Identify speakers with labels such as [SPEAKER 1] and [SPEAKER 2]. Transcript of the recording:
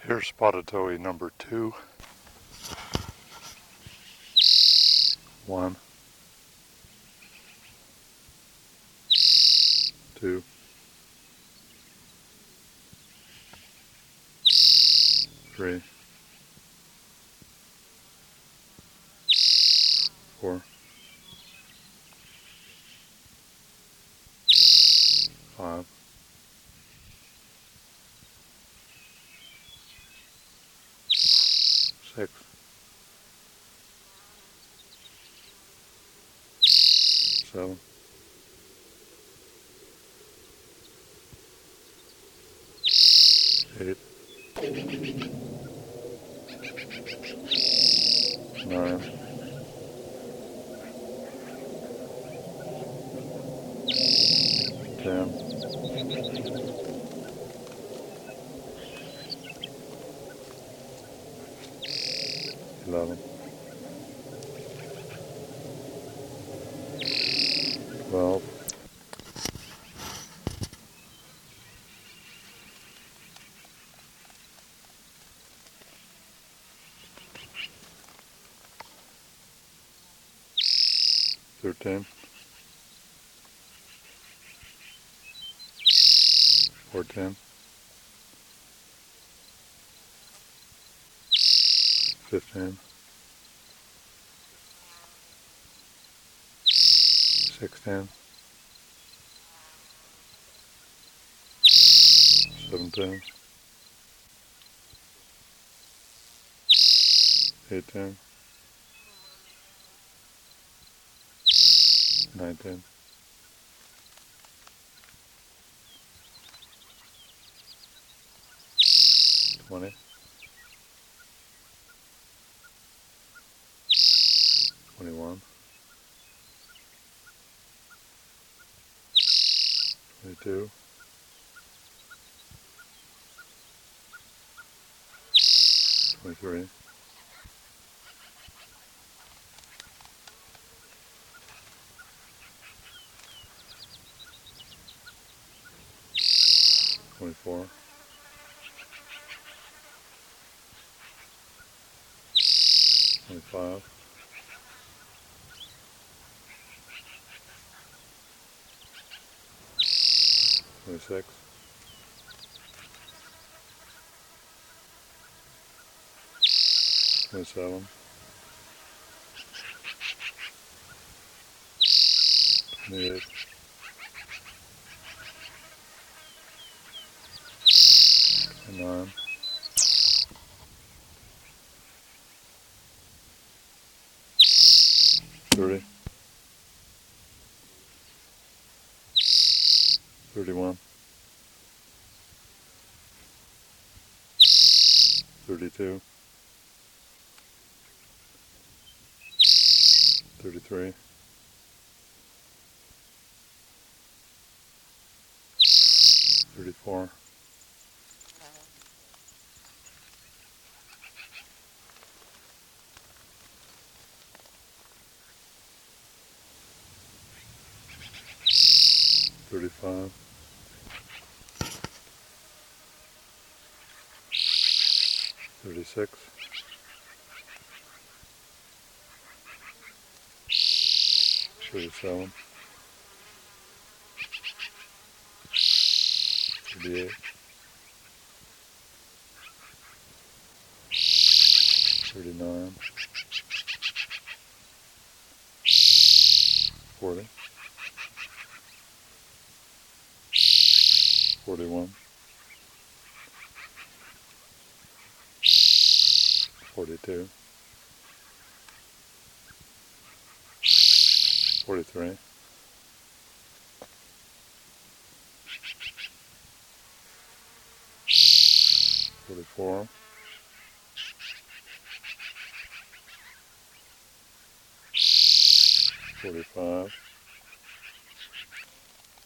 [SPEAKER 1] Here's spotted towhee number 2. 1, 2, 3, 4, 5, 6, 7, 8, 9, 10, 11, 12, 13, 14, 15, 16, 17, 18, 19, 20, 21, 22, 23, 24, 25, 26, 27, 28, 29, 30, 31, 32, 33, 34, 35, 36, 37, 38, 39, 40, 41, 42, 43, 44, 45,